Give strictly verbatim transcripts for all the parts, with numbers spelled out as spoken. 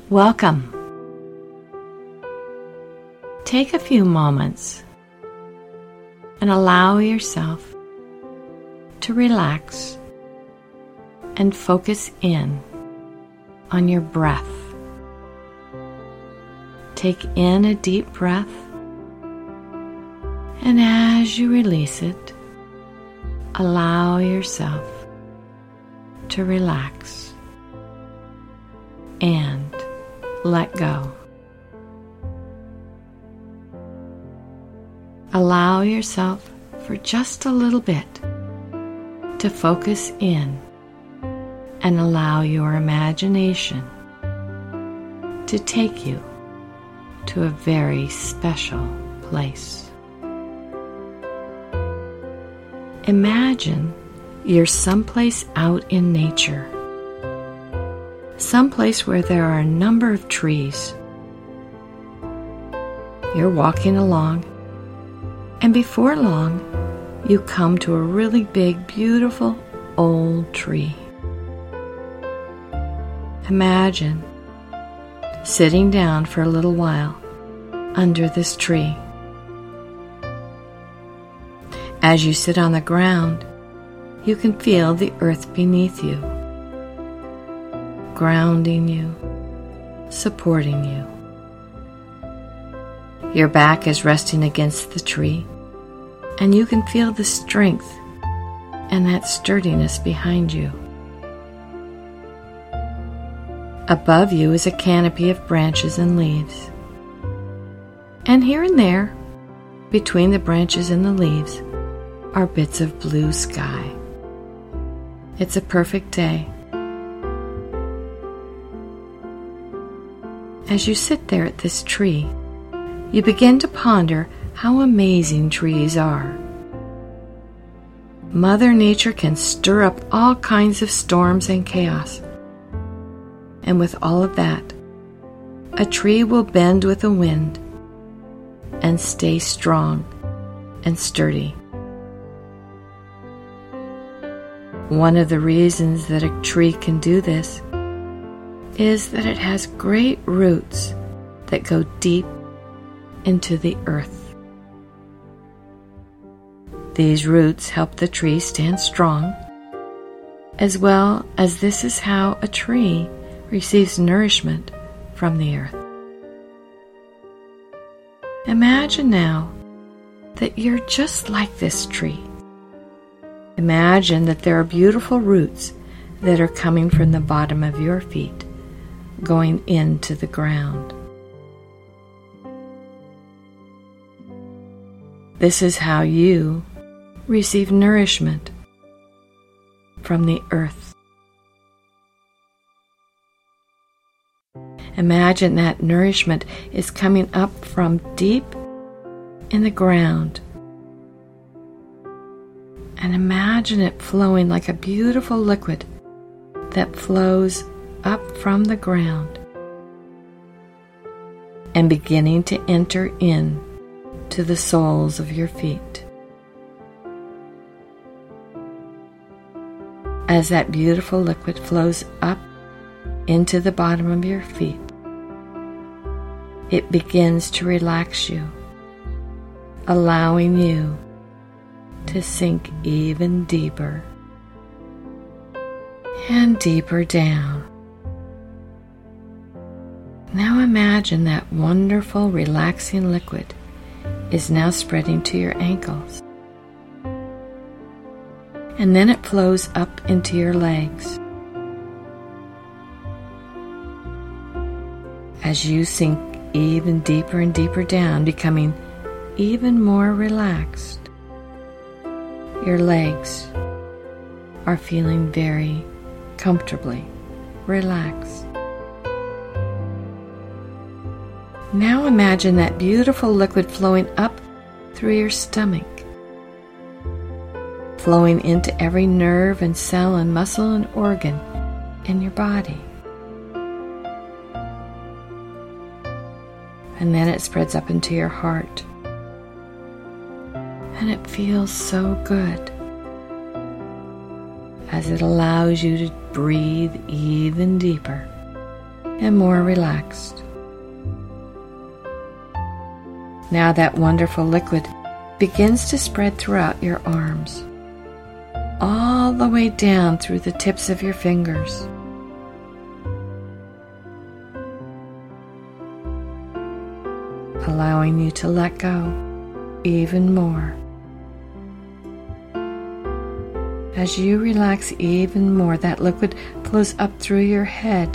Welcome. Take a few moments and allow yourself to relax and focus in on your breath. Take in a deep breath, and as you release it, allow yourself to relax and let go. Allow yourself for just a little bit to focus in and allow your imagination to take you to a very special place. Imagine you're someplace out in nature, someplace where there are a number of trees. You're walking along, and before long, you come to a really big, beautiful, old tree. Imagine sitting down for a little while under this tree. As you sit on the ground, you can feel the earth beneath you, grounding you, supporting you. Your back is resting against the tree, and you can feel the strength and that sturdiness behind you. Above you is a canopy of branches and leaves. And here and there, between the branches and the leaves, are bits of blue sky. It's a perfect day. As you sit there at this tree, you begin to ponder how amazing trees are. Mother Nature can stir up all kinds of storms and chaos. And with all of that, a tree will bend with the wind and stay strong and sturdy. One of the reasons that a tree can do this is that it has great roots that go deep into the earth. These roots help the tree stand strong, as well as this is how a tree receives nourishment from the earth. Imagine now that you're just like this tree. Imagine that there are beautiful roots that are coming from the bottom of your feet, going into the ground. This is how you receive nourishment from the earth. Imagine that nourishment is coming up from deep in the ground. And imagine it flowing like a beautiful liquid that flows up from the ground and beginning to enter in to the soles of your feet. As that beautiful liquid flows up into the bottom of your feet, it begins to relax you, allowing you to sink even deeper and deeper down. Now imagine that wonderful, relaxing liquid is now spreading to your ankles. And then it flows up into your legs. As you sink even deeper and deeper down, becoming even more relaxed, your legs are feeling very comfortably relaxed. Now imagine that beautiful liquid flowing up through your stomach, flowing into every nerve and cell and muscle and organ in your body. And then it spreads up into your heart. And it feels so good as it allows you to breathe even deeper and more relaxed. Now that wonderful liquid begins to spread throughout your arms, all the way down through the tips of your fingers. Allowing you to let go even more. As you relax even more, that liquid flows up through your head,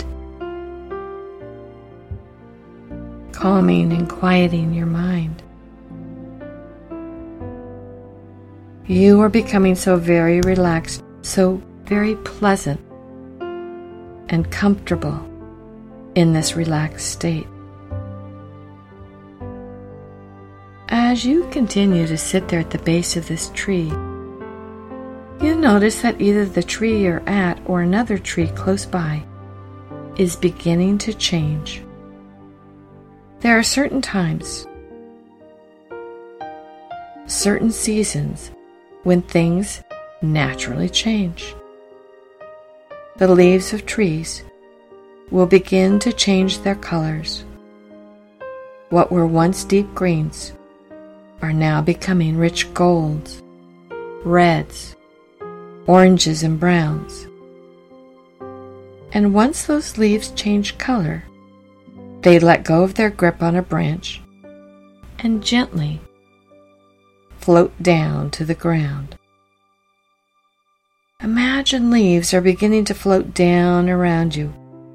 calming and quieting your mind. You are becoming so very relaxed, so very pleasant and comfortable in this relaxed state. As you continue to sit there at the base of this tree, you notice that either the tree you're at or another tree close by is beginning to change. There are certain times, certain seasons, when things naturally change. The leaves of trees will begin to change their colors. What were once deep greens are now becoming rich golds, reds, oranges, and browns. And once those leaves change color, they let go of their grip on a branch and gently float down to the ground. Imagine leaves are beginning to float down around you.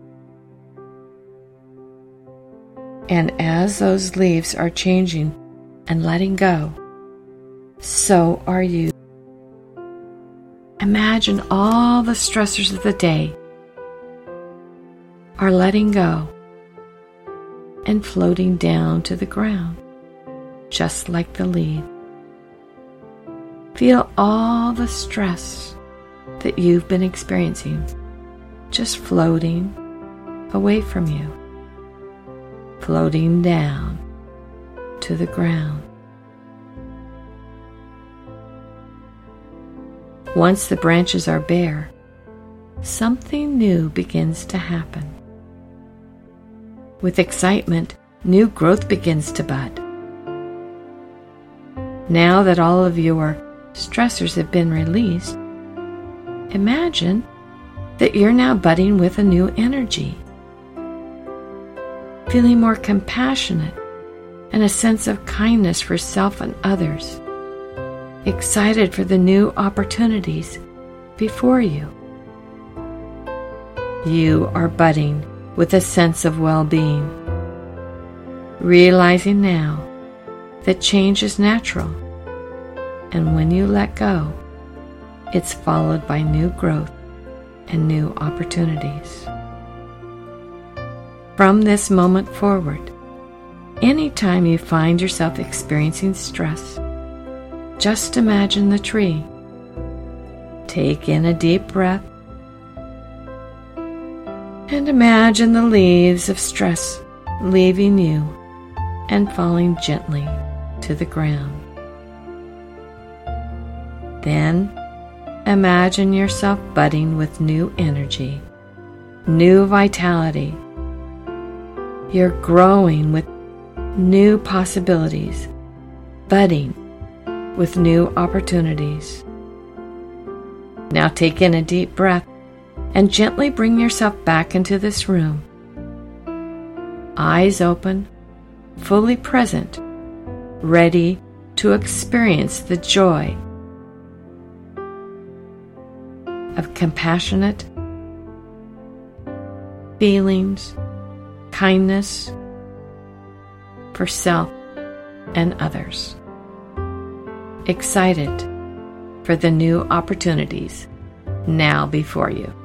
And as those leaves are changing and letting go, so are you. Imagine all the stressors of the day are letting go and floating down to the ground, just like the leaf. Feel all the stress that you've been experiencing just floating away from you, floating down to the ground. Once the branches are bare, something new begins to happen. With excitement, new growth begins to bud. Now that all of your stressors have been released, imagine that you're now budding with a new energy, feeling more compassionate and a sense of kindness for self and others, excited for the new opportunities before you. You are budding with a sense of well-being, realizing now that change is natural, and when you let go, it's followed by new growth and new opportunities. From this moment forward, anytime you find yourself experiencing stress, just imagine the tree. Take in a deep breath and imagine the leaves of stress leaving you and falling gently to the ground. Then imagine yourself budding with new energy, new vitality. You're growing with new possibilities, budding with new opportunities. Now take in a deep breath and gently bring yourself back into this room. Eyes open, fully present, ready to experience the joy of compassionate feelings, kindness for self and others. Excited for the new opportunities now before you.